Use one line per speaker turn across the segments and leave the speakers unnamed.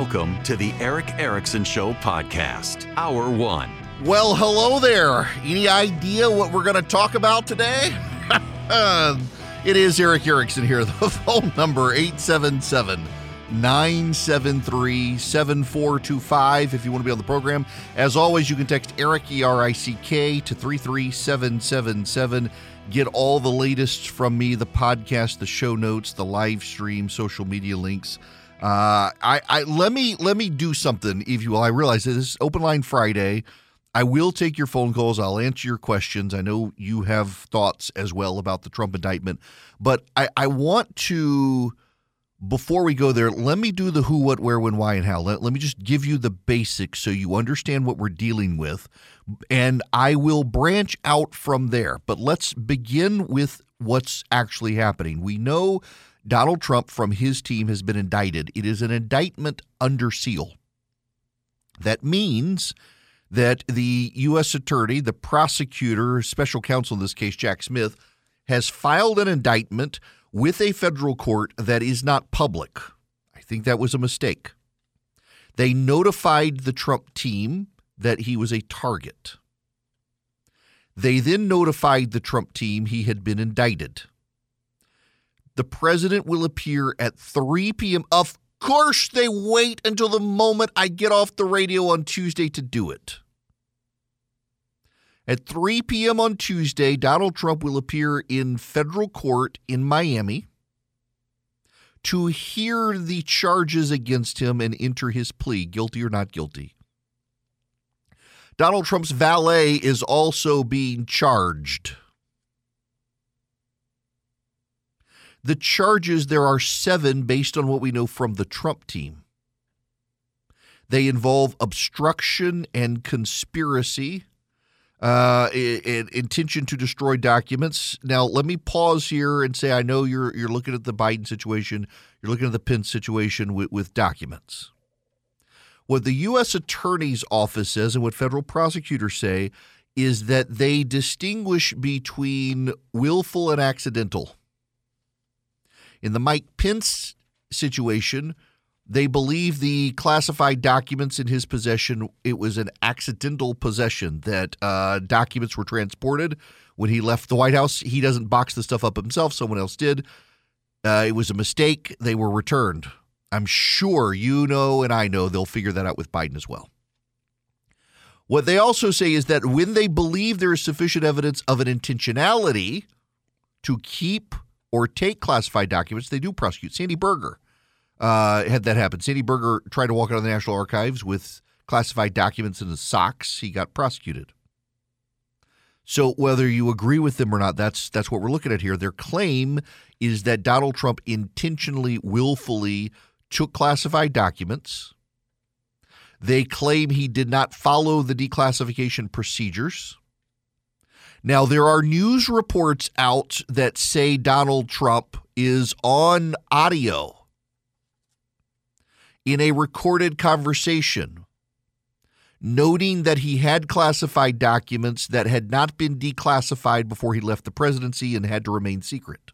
Welcome to the Erick Erickson Show podcast, Hour 1.
Well, hello there. Any idea what we're going to talk about today? It is Erick Erickson here. The phone number, 877-973-7425 if you want to be on the program. As always, you can text Erick, E-R-I-C-K, to 33777. Get all the latest from me, the podcast, the show notes, the live stream, social media links. Let me do something, if you will. I realize that this is Open Line Friday. I will take your phone calls. I'll answer your questions. I know you have thoughts as well about the Trump indictment. But I want to, before we go there, let me do the who, what, where, when, why, and how. Let me just give you the basics so you understand what we're dealing with. And I will branch out from there. But let's begin with what's actually happening. We know Donald Trump from his team has been indicted. It is an indictment under seal. That means that the U.S. attorney, the prosecutor, special counsel in this case, Jack Smith, has filed an indictment with a federal court that is not public. I think that was a mistake. They notified the Trump team that he was a target. They then notified the Trump team he had been indicted. The president will appear at 3 p.m. Of course, they wait until the moment I get off the radio on Tuesday to do it. At 3 p.m. on Tuesday, Donald Trump will appear in federal court in Miami to hear the charges against him and enter his plea, guilty or not guilty. Donald Trump's valet is also being charged. The charges, there are 7 based on what we know from the Trump team. They involve obstruction and conspiracy, intention to destroy documents. Now, let me pause here and say I know you're looking at the Biden situation. You're looking at the Pence situation with documents. What the U.S. Attorney's Office says and what federal prosecutors say is that they distinguish between willful and accidental. In the Mike Pence situation, they believe the classified documents in his possession, it was an accidental possession, that documents were transported when he left the White House. He doesn't box the stuff up himself. Someone else did. It was a mistake. They were returned. I'm sure you know and I know they'll figure that out with Biden as well. What they also say is that when they believe there is sufficient evidence of an intentionality to keep or take classified documents, they do prosecute. Sandy Berger had that happen. Sandy Berger tried to walk out of the National Archives with classified documents in his socks. He got prosecuted. So whether you agree with them or not, that's what we're looking at here. Their claim is that Donald Trump intentionally, willfully took classified documents. They claim he did not follow the declassification procedures. Now, there are news reports out that say Donald Trump is on audio in a recorded conversation, noting that he had classified documents that had not been declassified before he left the presidency and had to remain secret.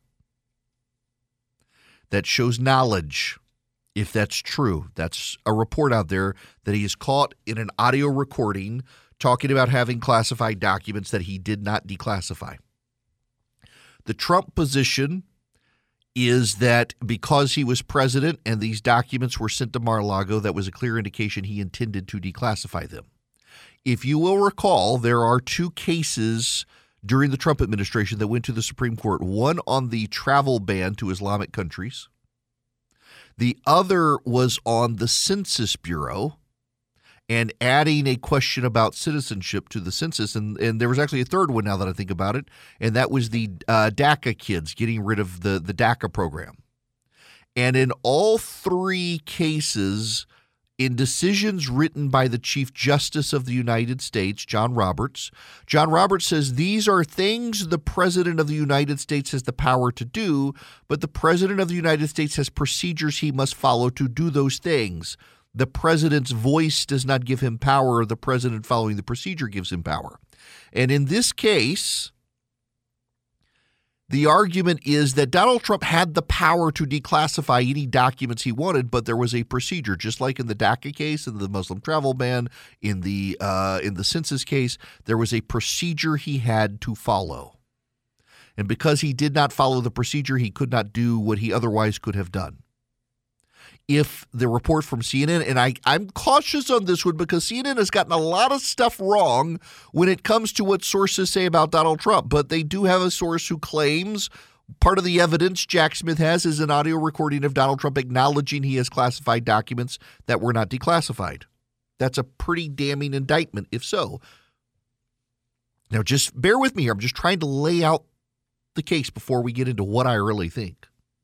That shows knowledge, if that's true. That's a report out there that he is caught in an audio recording talking about having classified documents that he did not declassify. The Trump position is that because he was president and these documents were sent to Mar-a-Lago, that was a clear indication he intended to declassify them. If you will recall, there are 2 cases during the Trump administration that went to the Supreme Court, one on the travel ban to Islamic countries. The other was on the Census Bureau and adding a question about citizenship to the census. And there was actually a third one now that I think about it, and that was the DACA kids, getting rid of the DACA program. And in all 3 cases, in decisions written by the Chief Justice of the United States, John Roberts says these are things the President of the United States has the power to do, but the President of the United States has procedures he must follow to do those things. The president's voice does not give him power. The president following the procedure gives him power. And in this case, The argument is that Donald Trump had the power to declassify any documents he wanted, but there was a procedure, just like in the DACA case, in the Muslim travel ban, in the census case, there was a procedure he had to follow. And because he did not follow the procedure, he could not do what he otherwise could have done. If the report from CNN, and I'm cautious on this one because CNN has gotten a lot of stuff wrong when it comes to what sources say about Donald Trump, but they do have a source who claims part of the evidence Jack Smith has is an audio recording of Donald Trump acknowledging he has classified documents that were not declassified. That's a pretty damning indictment, if so. Now, just bear with me here. I'm just trying to lay out the case before we get into what I really think.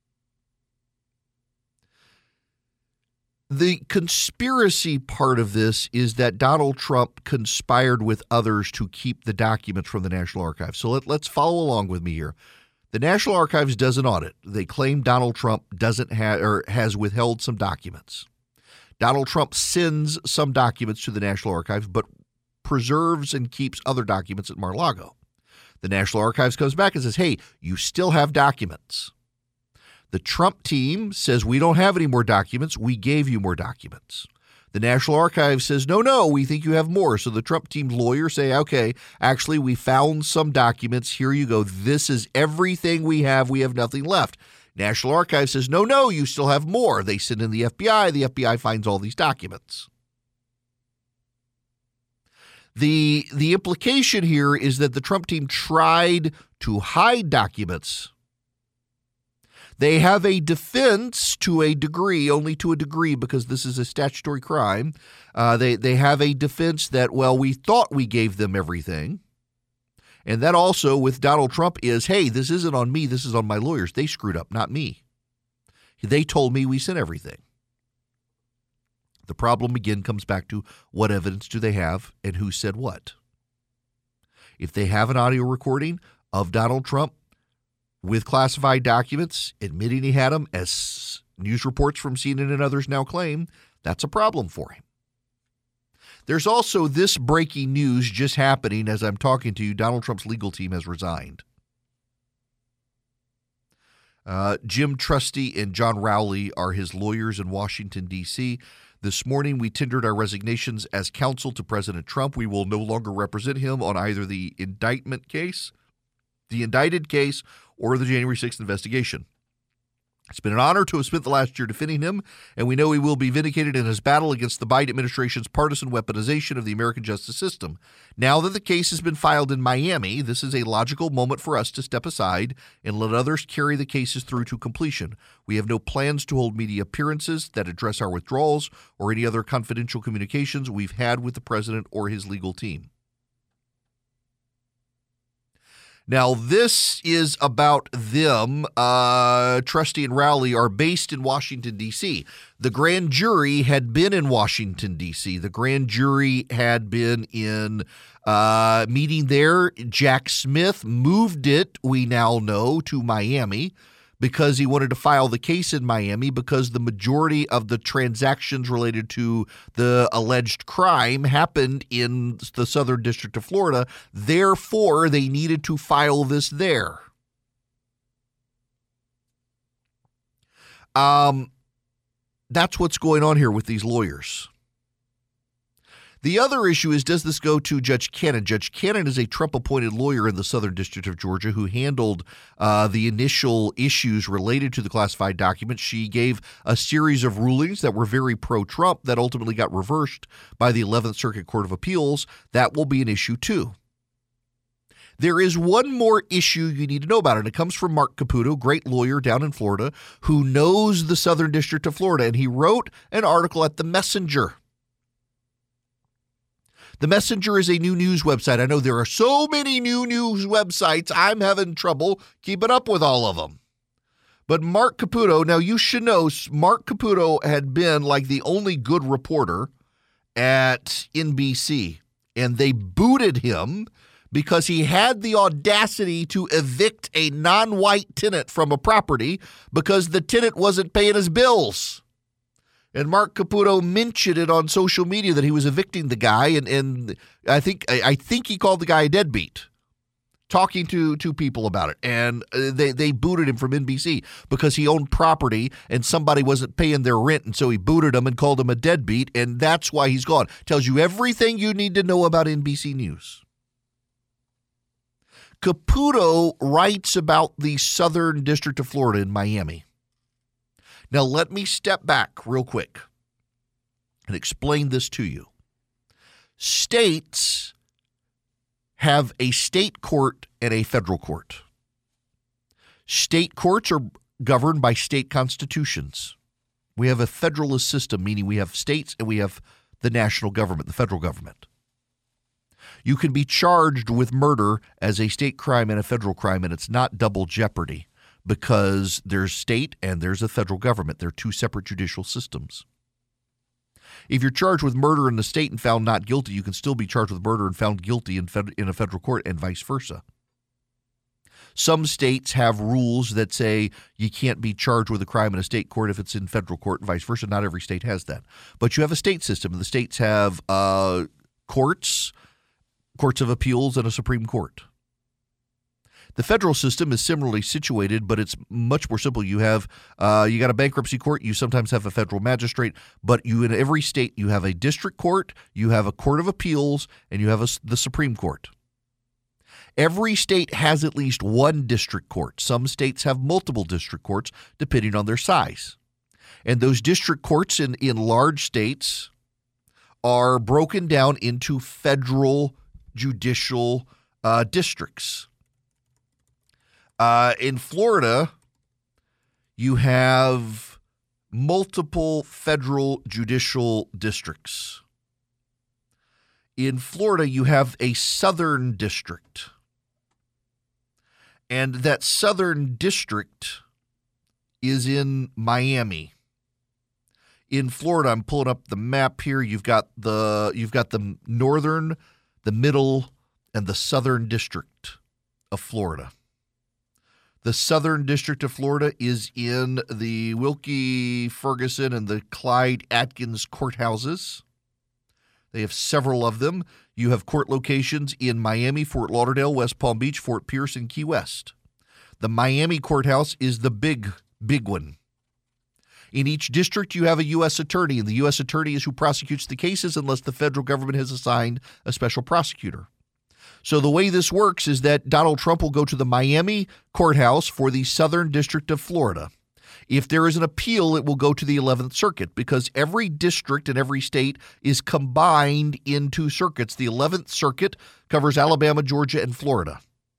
The conspiracy part of this is that Donald Trump conspired with others to keep the documents from the National Archives. So let's follow along with me here. The National Archives does an audit. They claim Donald Trump doesn't have or has withheld some documents. Donald Trump sends some documents to the National Archives, but preserves and keeps other documents at Mar-a-Lago. The National Archives comes back and says, hey, you still have documents. The Trump team says, we don't have any more documents. We gave you more documents. The National Archives says, no, we think you have more. So the Trump team's lawyers say, okay, actually, we found some documents. Here you go. This is everything we have. We have nothing left. National Archives says, no, you still have more. They send in the FBI. The FBI finds all these documents. The implication here is that the Trump team tried to hide documents. They have a defense to a degree, only to a degree, because this is a statutory crime. They have a defense that, well, we thought we gave them everything. And that also with Donald Trump is, hey, this isn't on me. This is on my lawyers. They screwed up, not me. They told me we sent everything. The problem again comes back to what evidence do they have and who said what. If they have an audio recording of Donald Trump with classified documents, admitting he had them, as news reports from CNN and others now claim, that's a problem for him. There's also this breaking news just happening as I'm talking to you. Donald Trump's legal team has resigned. Jim Trusty and John Rowley are his lawyers in Washington, D.C. This morning, we tendered our resignations as counsel to President Trump. We will no longer represent him on either the indicted case, or the January 6th investigation. It's been an honor to have spent the last year defending him, and we know he will be vindicated in his battle against the Biden administration's partisan weaponization of the American justice system. Now that the case has been filed in Miami, this is a logical moment for us to step aside and let others carry the cases through to completion. We have no plans to hold media appearances that address our withdrawals or any other confidential communications we've had with the president or his legal team. Now, this is about them. Trusty and Rowley are based in Washington, D.C. The grand jury had been in Washington, D.C. The grand jury had been in meeting there. Jack Smith moved it, we now know, to Miami because he wanted to file the case in Miami because the majority of the transactions related to the alleged crime happened in the Southern District of Florida. Therefore, they needed to file this there. That's what's going on here with these lawyers. The other issue is, does this go to Judge Cannon? Judge Cannon is a Trump-appointed lawyer in the Southern District of Georgia who handled the initial issues related to the classified documents. She gave a series of rulings that were very pro-Trump that ultimately got reversed by the 11th Circuit Court of Appeals. That will be an issue too. There is one more issue you need to know about, and it comes from Mark Caputo, great lawyer down in Florida, who knows the Southern District of Florida, and he wrote an article at The Messenger. The Messenger is a new news website. I know there are so many new news websites, I'm having trouble keeping up with all of them. But Mark Caputo, now you should know, Mark Caputo had been like the only good reporter at NBC, and they booted him because he had the audacity to evict a non-white tenant from a property because the tenant wasn't paying his bills. And Mark Caputo mentioned it on social media that he was evicting the guy, and I think he called the guy a deadbeat. talking to people about it, and they booted him from NBC because he owned property and somebody wasn't paying their rent, and so he booted him and called him a deadbeat, and that's why he's gone. Tells you everything you need to know about NBC News. Caputo writes about the Southern District of Florida in Miami. Now, let me step back real quick and explain this to you. States have a state court and a federal court. State courts are governed by state constitutions. We have a federalist system, meaning we have states and we have the national government, the federal government. You can be charged with murder as a state crime and a federal crime, and it's not double jeopardy because there's state and there's a federal government. They're two separate judicial systems. If you're charged with murder in the state and found not guilty, you can still be charged with murder and found guilty in a federal court, and vice versa. Some states have rules that say you can't be charged with a crime in a state court if it's in federal court, and vice versa. Not every state has that. But you have a state system, and the states have courts of appeals, and a Supreme Court. The federal system is similarly situated, but it's much more simple. You got a bankruptcy court. You sometimes have a federal magistrate, but in every state you have a district court, you have a court of appeals, and you have the Supreme Court. Every state has at least one district court. Some states have multiple district courts, depending on their size. And those district courts in large states are broken down into federal judicial districts. In Florida, you have multiple federal judicial districts. In Florida, you have a southern district. And that southern district is in Miami. In Florida, I'm pulling up the map here. You've got the northern, the middle, and the southern district of Florida. The Southern District of Florida is in the Wilkie Ferguson and the Clyde Atkins courthouses. They have several of them. You have court locations in Miami, Fort Lauderdale, West Palm Beach, Fort Pierce, and Key West. The Miami courthouse is the big one. In each district, you have a U.S. attorney, and the U.S. attorney is who prosecutes the cases unless the federal government has assigned a special prosecutor. So the way this works is that Donald Trump will go to the Miami courthouse for the Southern District of Florida. If there is an appeal, it will go to the 11th Circuit because every district in every state is combined into circuits. The 11th Circuit covers Alabama, Georgia, and Florida.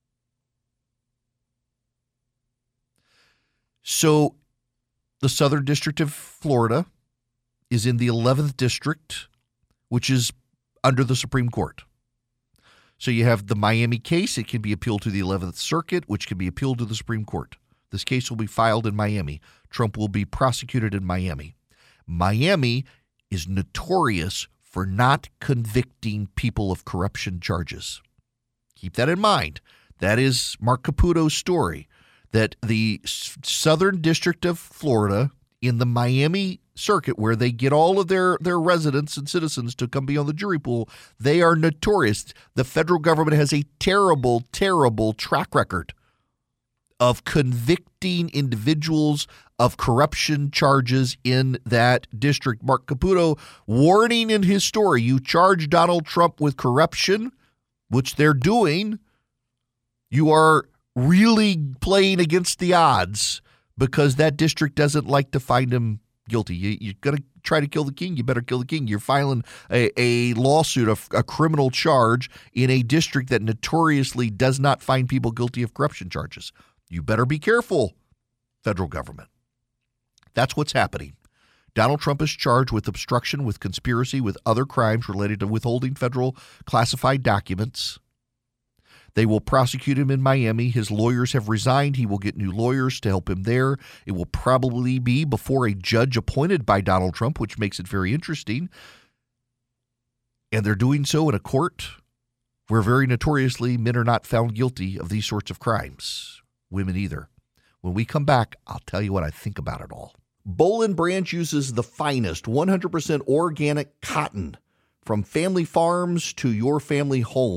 So the Southern District of Florida is in the 11th District, which is under the Supreme Court. So you have the Miami case. It can be appealed to the 11th Circuit, which can be appealed to the Supreme Court. This case will be filed in Miami. Trump will be prosecuted in Miami. Miami is notorious for not convicting people of corruption charges. Keep that in mind. That is Mark Caputo's story, that the Southern District of Florida in the Miami circuit, where they get all of their residents and citizens to come be on the jury pool, they are notorious. The federal government has a terrible, terrible track record of convicting individuals of corruption charges in that district. Mark Caputo warning in his story, you charge Donald Trump with corruption, which they're doing, you are really playing against the odds because that district doesn't like to find him guilty. You're going to try to kill the king, you better kill the king. You're filing a lawsuit, a criminal charge in a district that notoriously does not find people guilty of corruption charges. You better be careful, federal government. That's what's happening. Donald Trump is charged with obstruction, with conspiracy, with other crimes related to withholding federal classified documents. They will prosecute him in Miami. His lawyers have resigned. He will get new lawyers to help him there. It will probably be before a judge appointed by Donald Trump, which makes it very interesting. And they're doing so in a court where very notoriously men are not found guilty of these sorts of crimes. Women either. When we come back, I'll tell you what I think about it all. Boll & Branch uses the finest 100% organic cotton from family farms to your family home.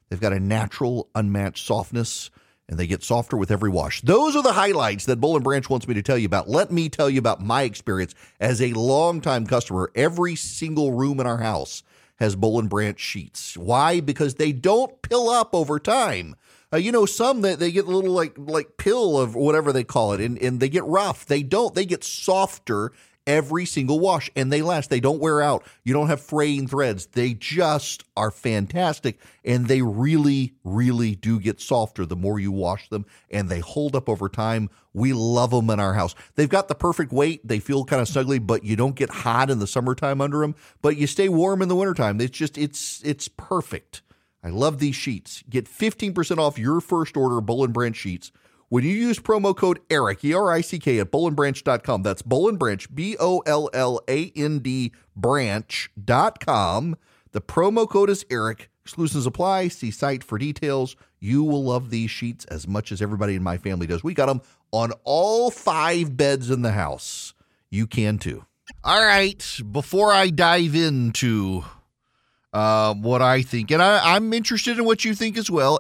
They've got a natural, unmatched softness, and they get softer with every wash. Those are the highlights that Boll & Branch wants me to tell you about. Let me tell you about my experience as a longtime customer. Every single room in our house has Boll & Branch sheets. Why? Because they don't pill up over time. Some that they get a little like pill of whatever they call it, and they get rough. They don't. They get softer every single wash, and they last. They don't wear out. You don't have fraying threads. They just are fantastic, and they really, really do get softer the more you wash them, and they hold up over time. We love them in our house. They've got the perfect weight. They feel kind of snuggly, but you don't get hot in the summertime under them, but you stay warm in the wintertime. It's perfect. I love these sheets. Get 15% off your first order of Boll & Branch sheets when you use promo code ERIC, ERICK, at bollandbranch.com. That's Boll & Branch, BOLLAND branch.com. The promo code is ERIC. Exclusions apply. See site for details. You will love these sheets as much as everybody in my family does. We got them on all 5 beds in the house. You can too. All right, before I dive into what I think, and I'm interested in what you think as well.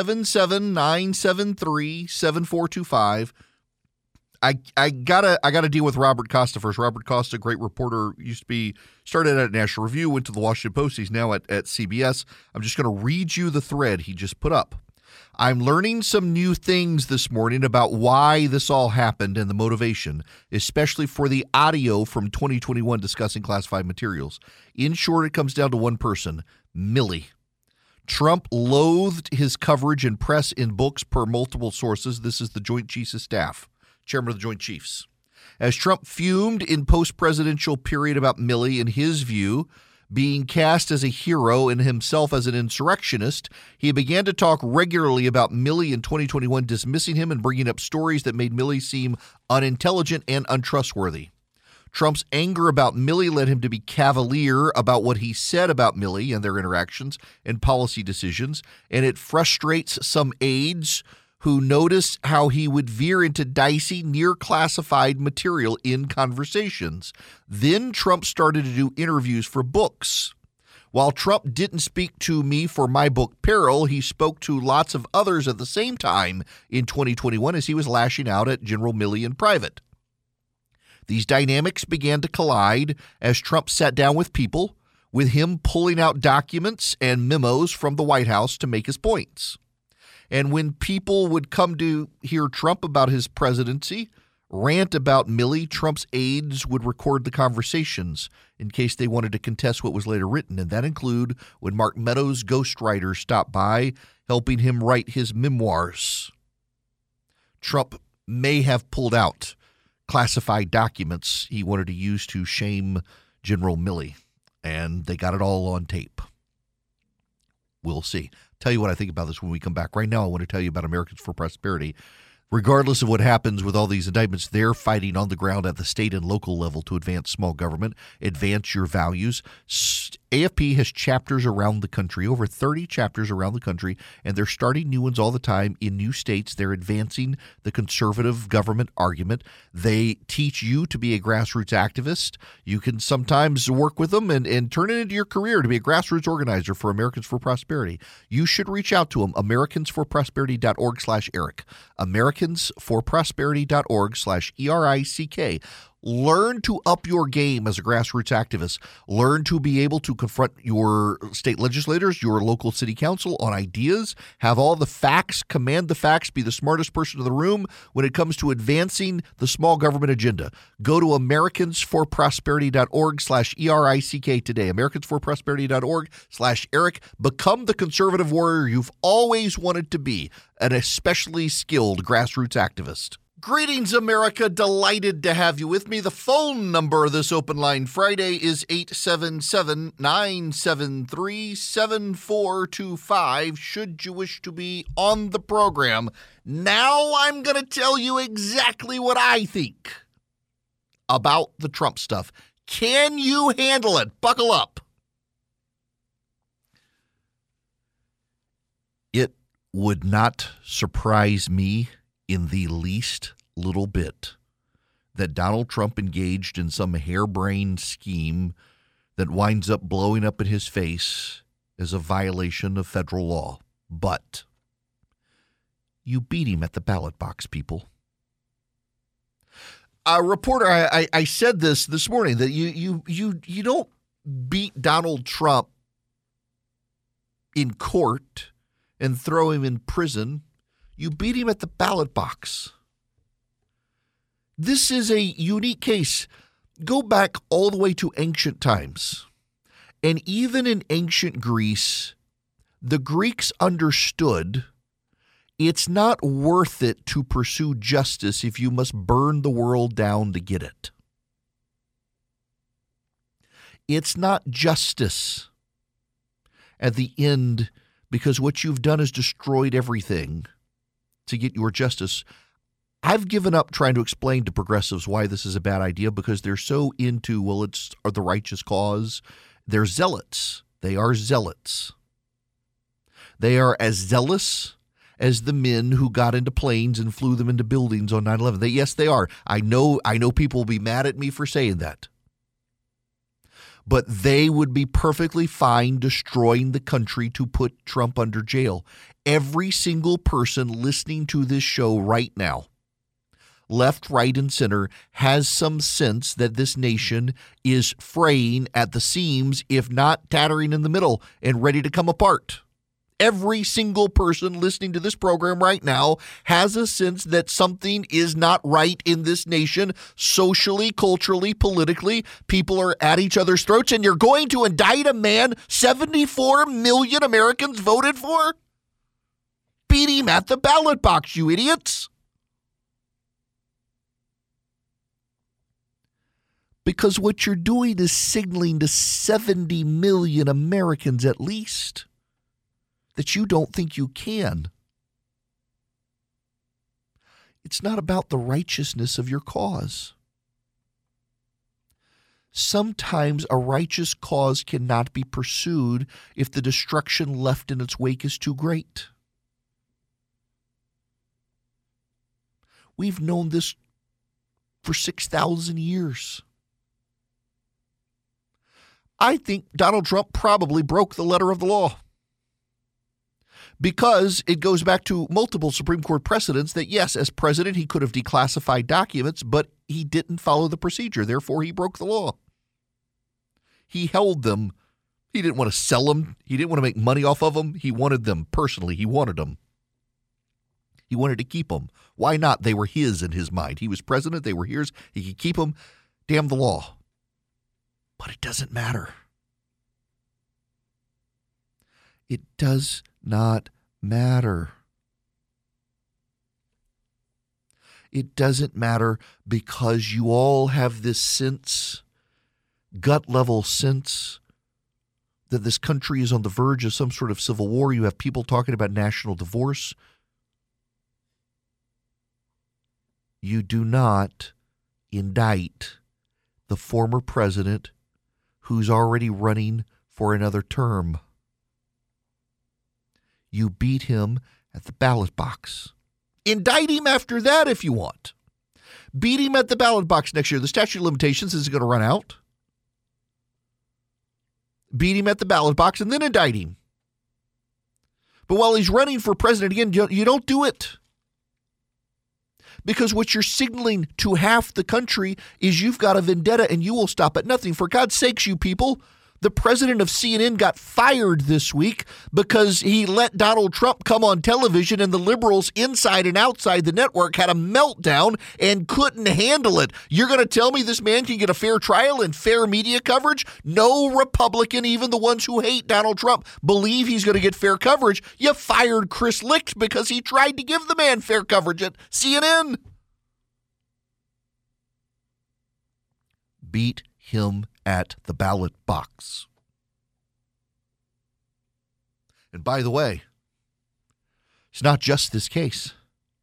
877-973-7425. I gotta deal with Robert Costa first. Robert Costa, great reporter, started at National Review, went to the Washington Post. He's now at CBS. I'm just going to read you the thread he just put up. I'm learning some new things this morning about why this all happened and the motivation, especially for the audio from 2021 discussing classified materials. In short, it comes down to one person, Milley. Trump loathed his coverage and press in books per multiple sources. This is the Joint Chiefs of Staff, chairman of the Joint Chiefs. As Trump fumed in post-presidential period about Milley, in his view, being cast as a hero and himself as an insurrectionist, he began to talk regularly about Milley in 2021, dismissing him and bringing up stories that made Milley seem unintelligent and untrustworthy. Trump's anger about Milley led him to be cavalier about what he said about Milley and their interactions and policy decisions, and it frustrates some aides who noticed how he would veer into dicey, near-classified material in conversations. Then Trump started to do interviews for books. While Trump didn't speak to me for my book, Peril, he spoke to lots of others at the same time in 2021 as he was lashing out at General Milley in private. These dynamics began to collide as Trump sat down with people, with him pulling out documents and memos from the White House to make his points. And when people would come to hear Trump about his presidency, rant about Milley, Trump's aides would record the conversations in case they wanted to contest what was later written. And that include when Mark Meadows' ghostwriter stopped by, helping him write his memoirs. Trump may have pulled out classified documents he wanted to use to shame General Milley, and they got it all on tape. We'll see. Tell you what I think about this when we come back. Right now, I want to tell you about Americans for Prosperity. Regardless of what happens with all these indictments, they're fighting on the ground at the state and local level to advance small government, advance your values. AFP has chapters around the country, over 30 chapters around the country, and they're starting new ones all the time in new states. They're advancing the conservative government argument. They teach you to be a grassroots activist. You can sometimes work with them and turn it into your career to be a grassroots organizer for Americans for Prosperity. You should reach out to them, americansforprosperity.org/Eric. americansforprosperity.org/ERICK. Learn to up your game as a grassroots activist. Learn to be able to confront your state legislators, your local city council on ideas, have all the facts, command the facts, be the smartest person in the room when it comes to advancing the small government agenda. Go to americansforprosperity.org/ERICK today. americansforprosperity.org/Eric. Become the conservative warrior you've always wanted to be, an especially skilled grassroots activist. Greetings, America. Delighted to have you with me. The phone number this Open Line Friday is 877-973-7425, should you wish to be on the program. Now I'm going to tell you exactly what I think about the Trump stuff. Can you handle it? Buckle up. It would not surprise me in the least little bit that Donald Trump engaged in some harebrained scheme that winds up blowing up in his face as a violation of federal law. But you beat him at the ballot box, people. A reporter, I said this morning, that you don't beat Donald Trump in court and throw him in prison. You beat him at the ballot box. This is a unique case. Go back all the way to ancient times. And even in ancient Greece, the Greeks understood it's not worth it to pursue justice if you must burn the world down to get it. It's not justice at the end because what you've done is destroyed everything to get your justice. I've given up trying to explain to progressives why this is a bad idea because they're so into, well, it's the righteous cause. They're zealots. They are zealots. They are as zealous as the men who got into planes and flew them into buildings on 9/11. Yes, they are. I know people will be mad at me for saying that. But they would be perfectly fine destroying the country to put Trump under jail. Every single person listening to this show right now, left, right, and center, has some sense that this nation is fraying at the seams, if not tattering in the middle and ready to come apart. Every single person listening to this program right now has a sense that something is not right in this nation, socially, culturally, politically. People are at each other's throats, and you're going to indict a man 74 million Americans voted for? Beat him at the ballot box, you idiots. Because what you're doing is signaling to 70 million Americans at least that you don't think you can. It's not about the righteousness of your cause. Sometimes a righteous cause cannot be pursued if the destruction left in its wake is too great. We've known this for 6,000 years. I think Donald Trump probably broke the letter of the law, because it goes back to multiple Supreme Court precedents that, yes, as president, he could have declassified documents, but he didn't follow the procedure. Therefore, he broke the law. He held them. He didn't want to sell them. He didn't want to make money off of them. He wanted them personally. He wanted them. He wanted to keep them. Why not? They were his in his mind. He was president. They were his. He could keep them. Damn the law. But it doesn't matter. It does not matter. It doesn't matter because you all have this sense, gut level sense, that this country is on the verge of some sort of civil war. You have people talking about national divorce. You do not indict the former president who's already running for another term. You beat him at the ballot box. Indict him after that if you want. Beat him at the ballot box next year. The statute of limitations is going to run out. Beat him at the ballot box and then indict him. But while he's running for president again, you don't do it. Because what you're signaling to half the country is you've got a vendetta and you will stop at nothing. For God's sakes, you people, the president of CNN got fired this week because he let Donald Trump come on television, and the liberals inside and outside the network had a meltdown and couldn't handle it. You're going to tell me this man can get a fair trial and fair media coverage? No Republican, even the ones who hate Donald Trump, believe he's going to get fair coverage. You fired Chris Licht because he tried to give the man fair coverage at CNN. Beat him at the ballot box. And by the way, it's not just this case.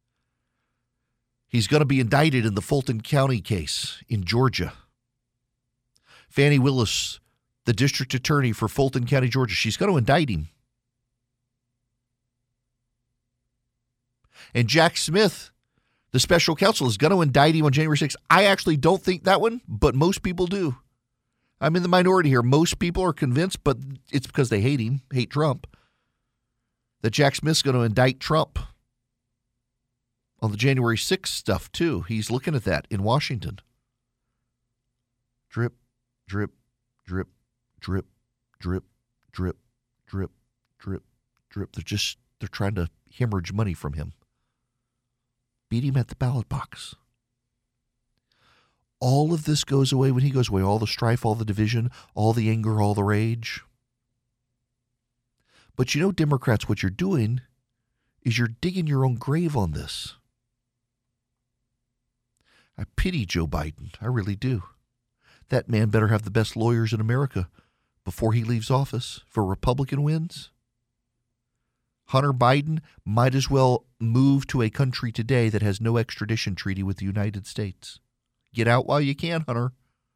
He's going to be indicted in the Fulton County case in Georgia. Fani Willis, the district attorney for Fulton County, Georgia, she's going to indict him. And Jack Smith, the special counsel, is going to indict him on January 6th. I actually don't think that one, but most people do. I'm in the minority here. Most people are convinced, but it's because they hate him, hate Trump. that Jack Smith's going to indict Trump on the January 6th stuff, too. He's looking at that in Washington. Drip, drip, drip, drip, drip, drip, drip, drip, drip. They're trying to hemorrhage money from him. Beat him at the ballot box. All of this goes away when he goes away. All the strife, all the division, all the anger, all the rage. But you know, Democrats, what you're doing is you're digging your own grave on this. I pity Joe Biden. I really do. That man better have the best lawyers in America before he leaves office for Republican wins. Hunter Biden might as well move to a country today that has no extradition treaty with the United States. Get out while you can, Hunter.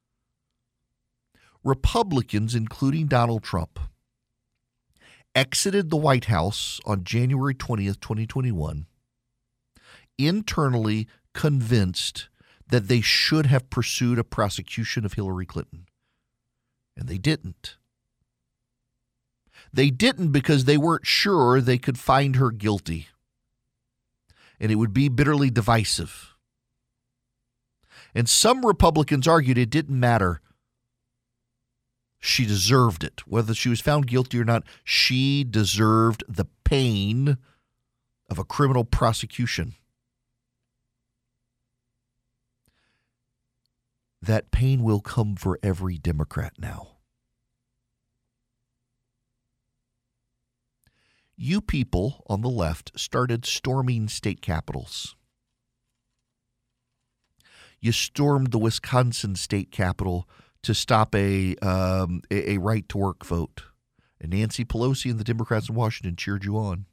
Republicans, including Donald Trump, exited the White House on January 20th, 2021, internally convinced that they should have pursued a prosecution of Hillary Clinton. And they didn't. They didn't because they weren't sure they could find her guilty. And it would be bitterly divisive. And some Republicans argued it didn't matter. She deserved it. Whether she was found guilty or not, she deserved the pain of a criminal prosecution. That pain will come for every Democrat now. You people on the left started storming state capitals. You stormed the Wisconsin state capitol to stop a right-to-work vote. And Nancy Pelosi and the Democrats in Washington cheered you on.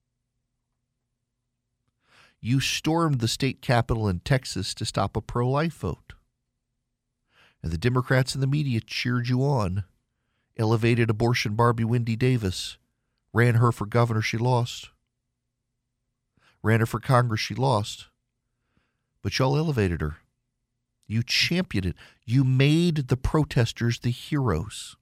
You stormed the state capitol in Texas to stop a pro-life vote. And the Democrats and the media cheered you on, elevated abortion Barbie Wendy Davis, ran her for governor, she lost. Ran her for Congress, she lost. But y'all elevated her. You championed it. You made the protesters the heroes.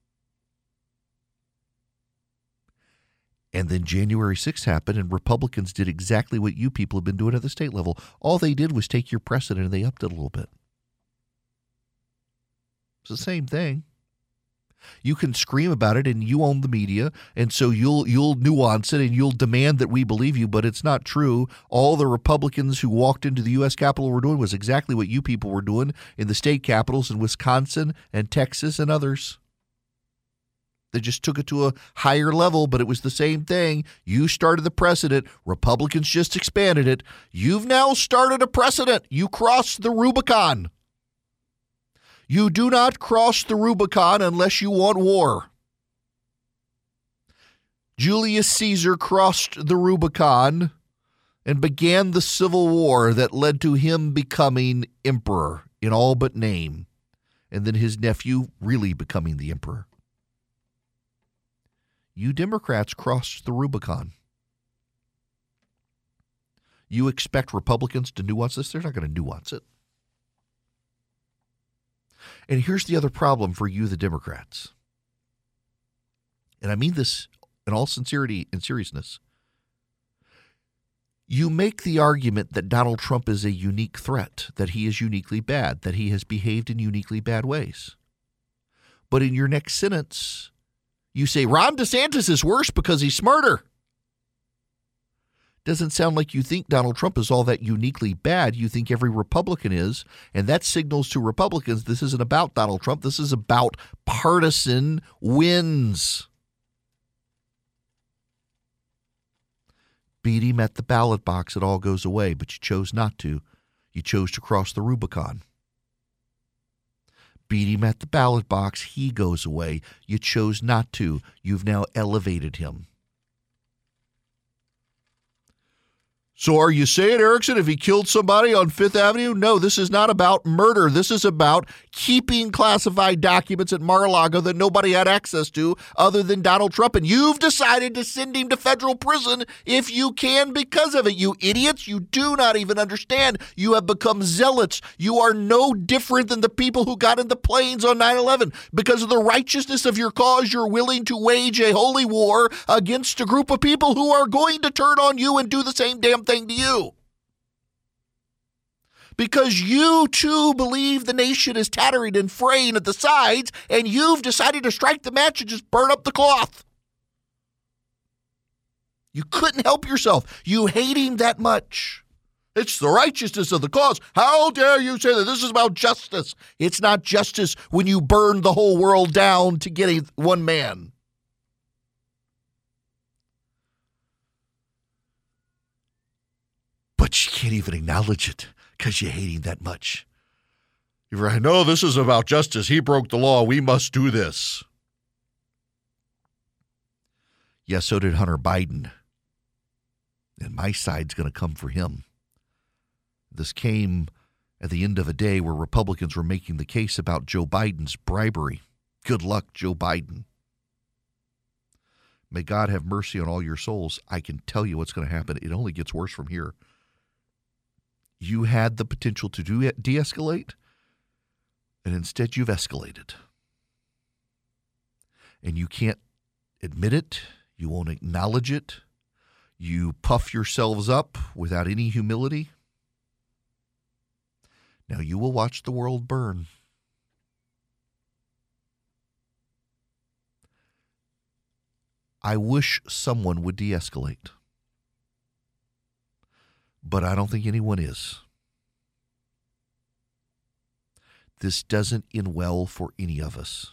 And then January 6th happened, and Republicans did exactly what you people have been doing at the state level. All they did was take your precedent and they upped it a little bit. It's the same thing. You can scream about it, and you own the media, and so you'll nuance it and you'll demand that we believe you, but it's not true. All the Republicans who walked into the U.S. Capitol were doing was exactly what you people were doing in the state capitals in Wisconsin and Texas and others. They just took it to a higher level, but it was the same thing. You started the precedent. Republicans just expanded it. You've now started a precedent. You crossed the Rubicon. You do not cross the Rubicon unless you want war. Julius Caesar crossed the Rubicon and began the civil war that led to him becoming emperor in all but name, and then his nephew really becoming the emperor. You Democrats crossed the Rubicon. You expect Republicans to nuance this? They're not going to nuance it. And here's the other problem for you, the Democrats. And I mean this in all sincerity and seriousness. You make the argument that Donald Trump is a unique threat, that he is uniquely bad, that he has behaved in uniquely bad ways. But in your next sentence, you say Ron DeSantis is worse because he's smarter. Doesn't sound like you think Donald Trump is all that uniquely bad. You think every Republican is, and that signals to Republicans this isn't about Donald Trump. This is about partisan wins. Beat him at the ballot box, it all goes away, but you chose not to. You chose to cross the Rubicon. Beat him at the ballot box, he goes away. You chose not to. You've now elevated him. So are you saying, Erickson, if he killed somebody on Fifth Avenue? No, this is not about murder. This is about keeping classified documents at Mar-a-Lago that nobody had access to other than Donald Trump. And you've decided to send him to federal prison if you can because of it. You idiots, you do not even understand. You have become zealots. You are no different than the people who got in the planes on 9/11. Because of the righteousness of your cause, you're willing to wage a holy war against a group of people who are going to turn on you and do the same damn thing to you. Because you too believe the nation is tattering and fraying at the sides, and you've decided to strike the match and just burn up the cloth. You couldn't help yourself. You hate him that much. It's the righteousness of the cause. How dare you say that this is about justice? It's not justice when you burn the whole world down to get one man. But you can't even acknowledge it because you hate him that much. You're right. No, this is about justice. He broke the law. We must do this. Yes, so did Hunter Biden. And my side's going to come for him. This came at the end of a day where Republicans were making the case about Joe Biden's bribery. Good luck, Joe Biden. May God have mercy on all your souls. I can tell you what's going to happen. It only gets worse from here. You had the potential to de-escalate, and instead you've escalated. And you can't admit it. You won't acknowledge it. You puff yourselves up without any humility. Now you will watch the world burn. I wish someone would de-escalate. But I don't think anyone is. This doesn't end well for any of us.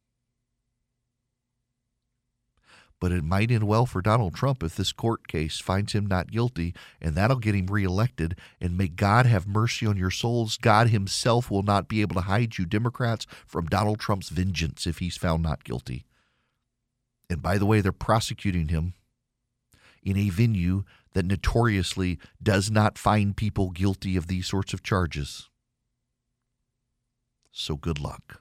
But it might end well for Donald Trump if this court case finds him not guilty, and that'll get him reelected. And may God have mercy on your souls. God himself will not be able to hide you Democrats from Donald Trump's vengeance if he's found not guilty. And by the way, they're prosecuting him in a venue that notoriously does not find people guilty of these sorts of charges. So good luck.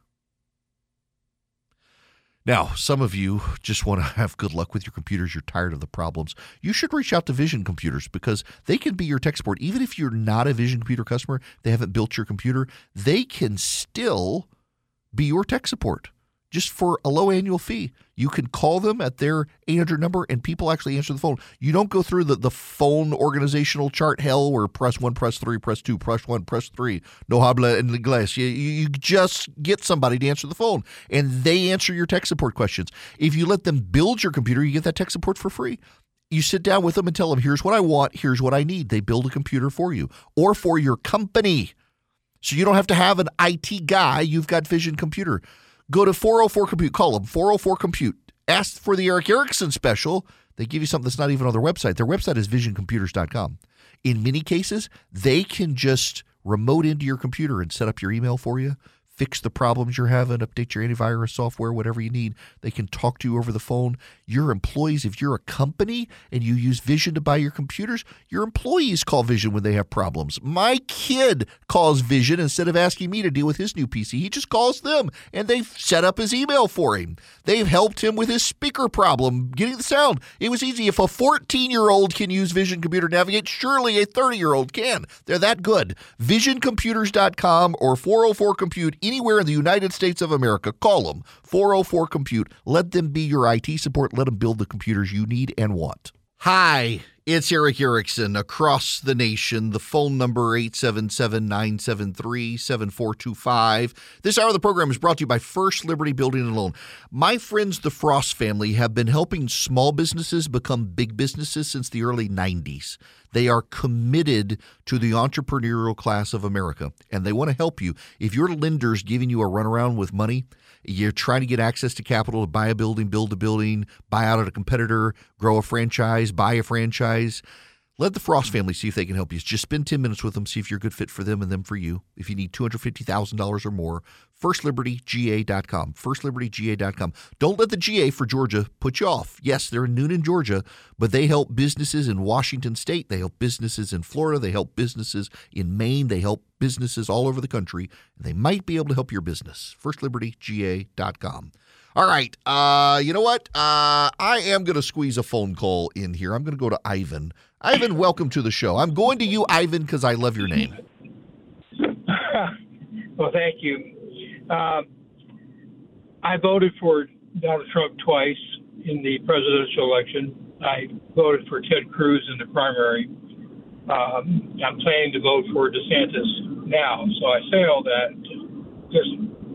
Now, some of you just want to have good luck with your computers. You're tired of the problems. You should reach out to Vision Computers because they can be your tech support. Even if you're not a Vision Computer customer, they haven't built your computer, they can still be your tech support. Just for a low annual fee. You can call them at their 800 number and people actually answer the phone. You don't go through the phone organizational chart hell where press 1, press 3, press 2, press 1, press 3. No habla en inglés. You just get somebody to answer the phone and they answer your tech support questions. If you let them build your computer, you get that tech support for free. You sit down with them and tell them, here's what I want, here's what I need. They build a computer for you or for your company. So you don't have to have an IT guy. You've got Vision Computer. Go to 404 Compute. Call them 404 Compute. Ask for the Eric Erickson special. They give you something that's not even on their website. Their website is visioncomputers.com. In many cases, they can just remote into your computer and set up your email for you, fix the problems you're having, update your antivirus software, whatever you need. They can talk to you over the phone. Your employees, if you're a company and you use Vision to buy your computers, your employees call Vision when they have problems. My kid calls Vision instead of asking me to deal with his new PC. He just calls them, and they've set up his email for him. They've helped him with his speaker problem, getting the sound. It was easy. If a 14-year-old can use Vision Computer Navigate, surely a 30-year-old can. They're that good. VisionComputers.com or 404 Compute. Anywhere in the United States of America, call them, 404 Compute. Let them be your IT support. Let them build the computers you need and want. Hi, it's Eric Erickson across the nation. The phone number 877-973-7425. This hour of the program is brought to you by First Liberty Building and Loan. My friends, the Frost family, have been helping small businesses become big businesses since the early 90s. They are committed to the entrepreneurial class of America, and they want to help you. If your lender's giving you a runaround with money, you're trying to get access to capital to buy a building, build a building, buy out at a competitor, grow a franchise, buy a franchise, Let the Frost family see if they can help you. Just spend 10 minutes with them, see if you're a good fit for them and them for you. If you need $250,000 or more, FirstLibertyGA.com. FirstLibertyGA.com. Don't let the GA for Georgia put you off. Yes, they're in Noonan, Georgia, but they help businesses in Washington State. They help businesses in Florida. They help businesses in Maine. They help businesses all over the country. And they might be able to help your business. FirstLibertyGA.com. All right. You know what? I am going to squeeze a phone call in here. I'm going to go to Ivan. Ivan, welcome to the show. I'm going to you, Ivan, because I love your name.
Well, thank you. I voted for Donald Trump twice in the presidential election. I voted for Ted Cruz in the primary. I'm planning to vote for DeSantis now. So I say all that to just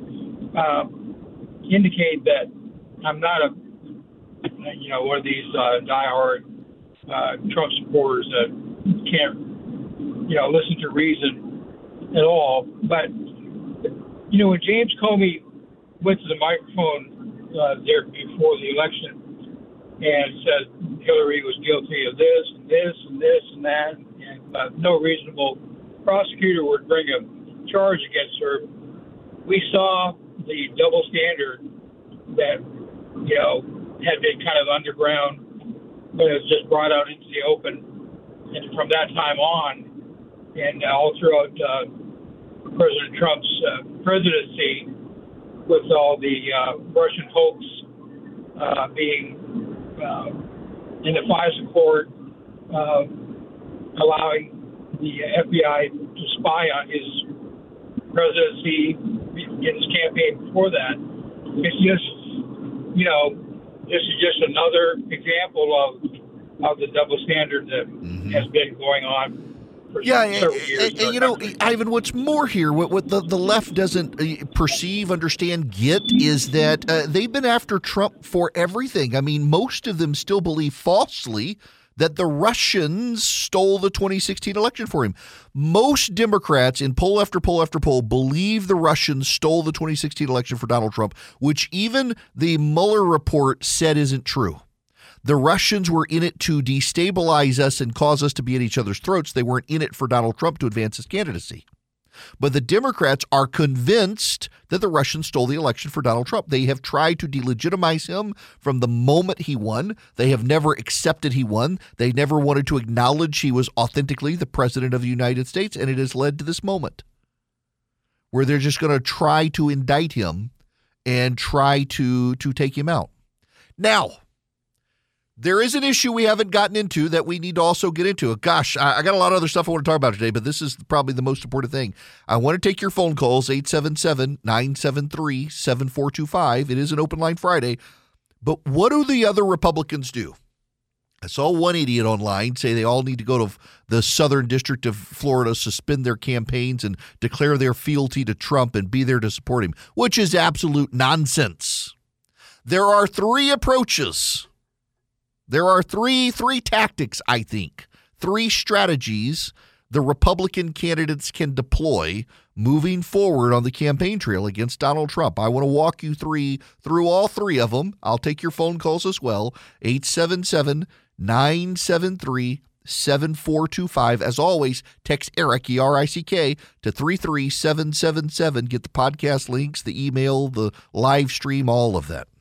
indicate that I'm not one of these diehard Trump supporters that can't, listen to reason at all. But, when James Comey went to the microphone there before the election and said Hillary was guilty of this and this and this and that, and no reasonable prosecutor would bring a charge against her, we saw the double standard that, had been kind of underground, but it was just brought out into the open. And from that time on, and all throughout President Trump's presidency, with all the Russian hoax being in the FISA court, allowing the FBI to spy on his presidency in his campaign before that. It's just, this is just another example of the double standard that has been going on for several years.
And Ivan, what's more here, what the left doesn't perceive, understand, get, is that they've been after Trump for everything. I mean, most of them still believe falsely that the Russians stole the 2016 election for him. Most Democrats in poll after poll after poll believe the Russians stole the 2016 election for Donald Trump, which even the Mueller report said isn't true. The Russians were in it to destabilize us and cause us to be at each other's throats. They weren't in it for Donald Trump to advance his candidacy. But the Democrats are convinced that the Russians stole the election for Donald Trump. They have tried to delegitimize him from the moment he won. They have never accepted he won. They never wanted to acknowledge he was authentically the president of the United States, and it has led to this moment where they're just going to try to indict him and try to take him out. Now, there is an issue we haven't gotten into that we need to also get into. Gosh, I got a lot of other stuff I want to talk about today, but this is probably the most important thing. I want to take your phone calls, 877-973-7425. It is an open line Friday. But what do the other Republicans do? I saw one idiot online say they all need to go to the Southern District of Florida, suspend their campaigns, and declare their fealty to Trump and be there to support him, which is absolute nonsense. There are three approaches. There are three tactics, I think, three strategies the Republican candidates can deploy moving forward on the campaign trail against Donald Trump. I want to walk you through all three of them. I'll take your phone calls as well, 877-973-7425. As always, text Eric, E-R-I-C-K, to 33777. Get the podcast links, the email, the live stream, all of that.